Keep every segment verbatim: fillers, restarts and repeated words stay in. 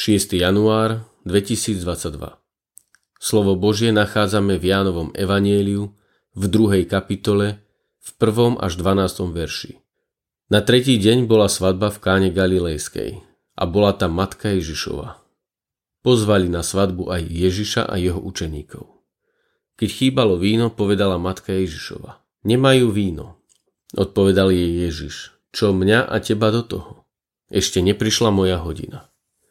šiesteho januára dvetisícdvadsaťdva. Slovo Božie nachádzame v Jánovom evanjeliu v druhej kapitole v prvom až dvanástom verši. Na tretí deň bola svadba v Káne Galilejskej a bola tam matka Ježišova. Pozvali na svadbu aj Ježiša a jeho učeníkov. Keď chýbalo víno, povedala matka Ježišova: Nemajú víno. Odpovedal jej Ježiš: Čo mňa a teba do toho? Ešte neprišla moja hodina.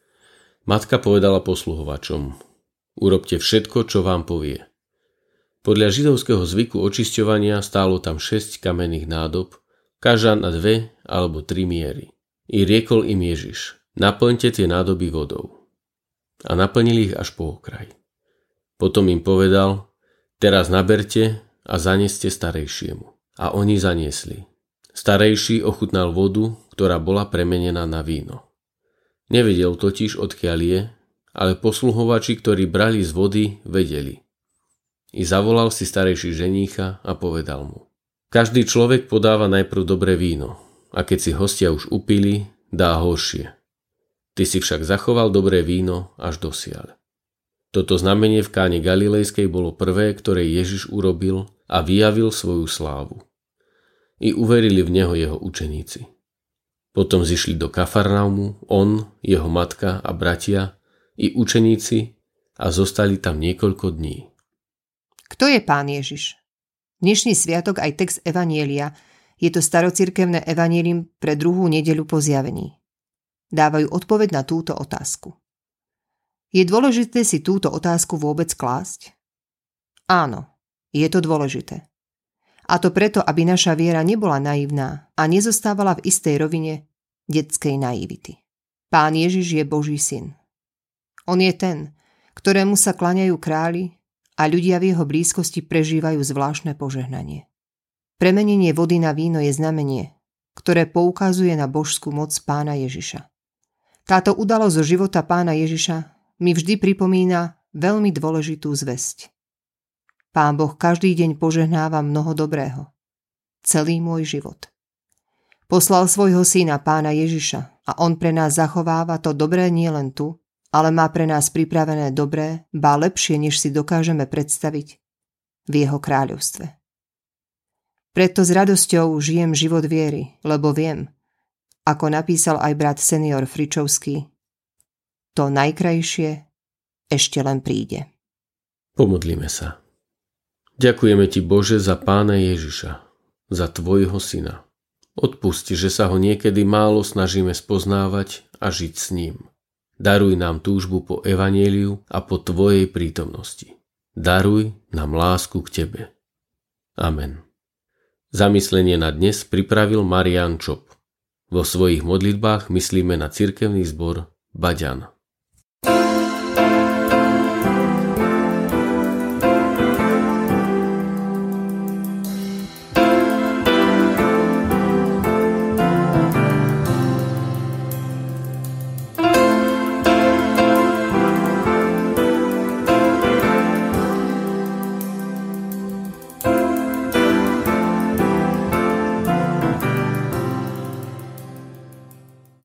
Matka povedala posluhovačom: Urobte všetko, čo vám povie. Podľa židovského zvyku očisťovania stálo tam šesť kamenných nádob, každá na dve alebo tri miery. I riekol im Ježiš: Naplňte tie nádoby vodou. A naplnili ich až po okraj. Potom im povedal: Teraz naberte a zaneste starejšiemu. A oni zaniesli. Starejší ochutnal vodu, ktorá bola premenená na víno. Nevedel totiž, odkiaľ je, ale posluhovači, ktorí brali z vody, vedeli. I zavolal si starejší ženícha a povedal mu: Každý človek podáva najprv dobré víno, a keď si hostia už upili, dá horšie. Ty si však zachoval dobré víno až dosiaľ. Toto znamenie v Káne Galilejskej bolo prvé, ktoré Ježiš urobil a vyjavil svoju slávu. I uverili v neho jeho učeníci. Potom zišli do Kafarnaumu, on, jeho matka a bratia, i učeníci, a zostali tam niekoľko dní. Kto je Pán Ježiš? Dnešný sviatok aj text evanjelia, je to starocirkevné evanjelium pre druhú nedeľu po zjavení. Dávajú odpoveď na túto otázku. Je dôležité si túto otázku vôbec klásť? Áno, je to dôležité. A to preto, aby naša viera nebola naivná a nezostávala v istej rovine detskej naivity. Pán Ježiš je Boží syn. On je ten, ktorému sa klaňajú králi a ľudia v jeho blízkosti prežívajú zvláštne požehnanie. Premenenie vody na víno je znamenie, ktoré poukazuje na božskú moc Pána Ježiša. Táto udalosť zo života Pána Ježiša mi vždy pripomína veľmi dôležitú zvesť. Pán Boh každý deň požehnáva mnoho dobrého. Celý môj život. Poslal svojho syna Pána Ježiša a on pre nás zachováva to dobré nielen tu, ale má pre nás pripravené dobré, ba lepšie, než si dokážeme predstaviť, v jeho kráľovstve. Preto s radosťou žijem život viery, lebo viem, ako napísal aj brat senior Fričovský, to najkrajšie ešte len príde. Pomodlíme sa. Ďakujeme ti, Bože, za Pána Ježiša, za tvojho syna. Odpusti, že sa ho niekedy málo snažíme spoznávať a žiť s ním. Daruj nám túžbu po evanjeliu a po tvojej prítomnosti. Daruj nám lásku k tebe. Amen. Zamyslenie na dnes pripravil Marián Čop. Vo svojich modlitbách myslíme na cirkevný zbor Baďan.